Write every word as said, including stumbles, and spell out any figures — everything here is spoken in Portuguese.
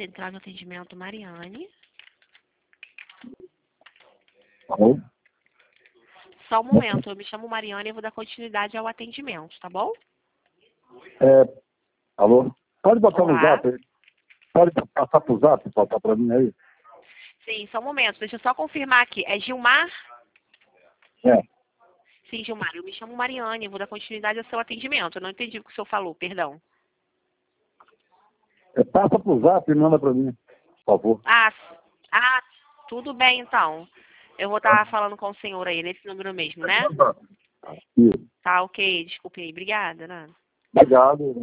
Central de Atendimento Mariane. Alô? Só um momento, eu me chamo Mariane e vou dar continuidade ao atendimento, tá bom? É, alô? Pode botar no Olá. zap aí. Pode passar pro zap, botar pra mim aí. Sim, só um momento, deixa eu só confirmar aqui. É Gilmar? É. Sim, Gilmar, eu me chamo Mariane, eu vou dar continuidade ao seu atendimento. Eu não entendi o que o senhor falou, perdão. é passa pro zap e manda pra mim, por favor. Ah, s- ah, tudo bem então. Eu vou estar falando com o senhor aí, nesse número mesmo, né? Isso. Tá, ok, desculpe aí. Obrigada, né? Obrigado.